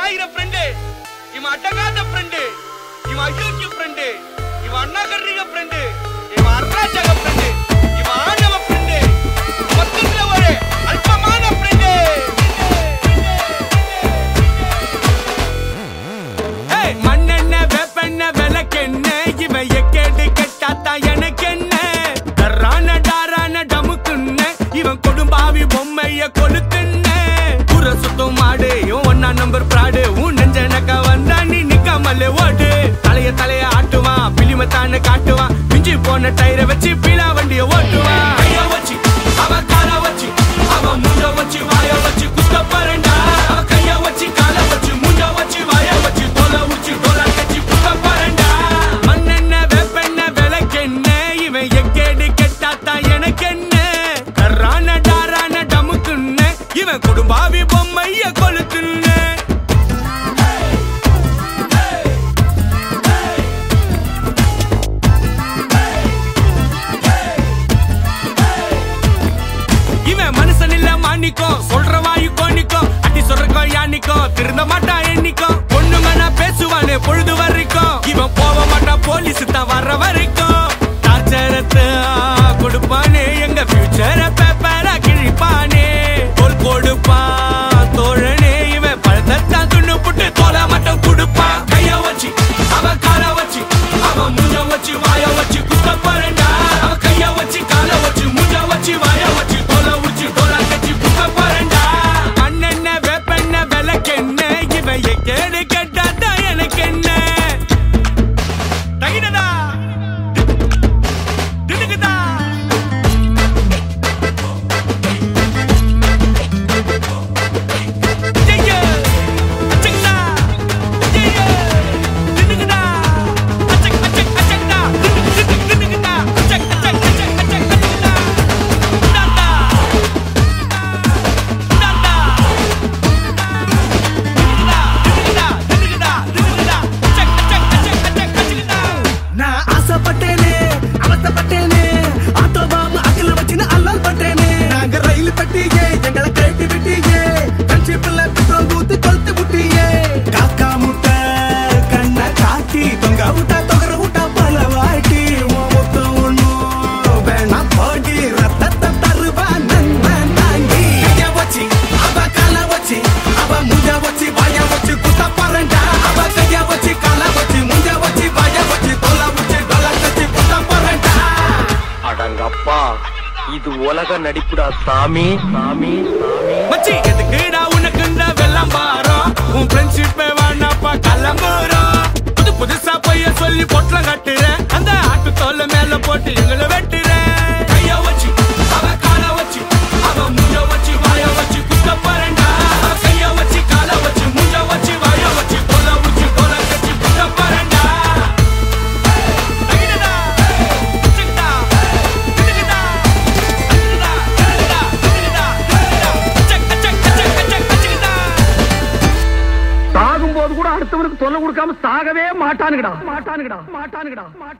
ஆயிர ஃப்ரெண்டு, இவன் அட்டகாத ஃப்ரெண்டு, இவன் அயோக்கிய ஃப்ரெண்டு, இவன் அண்ணாகர்ணிக ஃப்ரெண்டு, இவன் அராஜக ஃப்ரெண்டு, இவன் ஆணவ ஃப்ரெண்டு, மொத்தத்துல ஒரு அல்பமான ஃப்ரெண்டு. மண்ணெண்ண வேப்பெண்ண விளக்கெண்ண இவன் எக்கேடு கெட்டாத்தா எனக்கு என்ன டரான டாரான டமுக்குன்ன இவன் கொடும்பாவி பொம்மைய கொளுத்துன்ன புற சுத்தம் மாடு இவன் ஒன்னா நம்பர் பிராடு உன் நெஞ்சனக்க வந்தா நீ நிக்காமலே ஓடு தலைய ஆட்டுவான் பிலிமத்தான காட்டுவான் மிஞ்சி போன டயரை வச்சு பீலா வண்டிய ஓட்டுவான் கைய வச்சு அவன் கால வச்சு அவன் மூஞ்ச வச்சு வாய வச்சு குத்த பாருண்டா அவன் கைய வச்சு கால வச்சு மூஞ்ச வச்சு வாய வச்சு தோலை உச்சி தோலை கட்சி குத்த பாருண்டா மண்ணெண்ண வேப்பெண்ண விளக்கெண்ண இவன் எக்கேடு கெட்டாத்தா எனக்கு என்ன கர்ரான டாரான டமுக்குன்ன இவன் குடும்பாவி பொம்மைய கொளுத்துன்ன சொல்ற வாயு கோணிக்கும் அடி சொல்றக்கோ யானிக்கும் திருந்த மாட்டா எண்ணிக்கும் பொண்ணுங்க பேசுவானே பொழுது வரைக்கும் இவன் போக மாட்டா போலீஸ் தான் வர்ற வரைக்கும் டார்ச்சரத்தை கொடுப்பானே எங்க ஃபியூச்சரை பேப்பரா கிழிப்பானே தோல் கொடுப்பான் தோழனே இவன் பழத்தான் துண்ணு புட்டு தோலை மட்டும் கொடுப்பான் கைய வச்சு அவன் கால வச்சு அவன் மூஞ்ச வச்சு வாய வச்சு குத்த பாருண்டா அவன் கைய வச்சு கால வச்சு மூஞ்ச வச்சு வாய வச்சு தோலை உச்சி தோலை கட்சி குத்த பாருண்டா மண்ணெண்ண வேப்பெண்ண விளக்கெண்ண இவன் எக்கேடு கெட்டாத்தா எனக்கு என்ன தகிடதா திடுக்குதா இது உலக நடிப்புடா சாமி சாமி மச்சி எதுக்குடா உனக்கு இந்த வெள்ளம் பாரம் உன் ஃப்ரெண்ட்ஷிப் வேணாப்பா கிளம்புறோம் புதுசா பைய சொல்லி பொட்டல கட்டுறேன் அந்த ஆட்டு தோல்ல மேல போட்டு எங்களை வெட்டுறேன் கைய வச்சு அவன் கால வச்சு அவன் மூஞ்ச வச்சு வாய வச்சு குத்த பாருண்டா அவன் கைய வச்சு கால வச்சு மூஞ்ச வச்சு வாய வச்சு தோலை உச்சி தோலை கட்சி குத்த பாருண்டா சாகும்போது கூட அடுத்தவனுக்கு சொல்ல கொடுக்காம சாகவே மாட்டானுங்கடா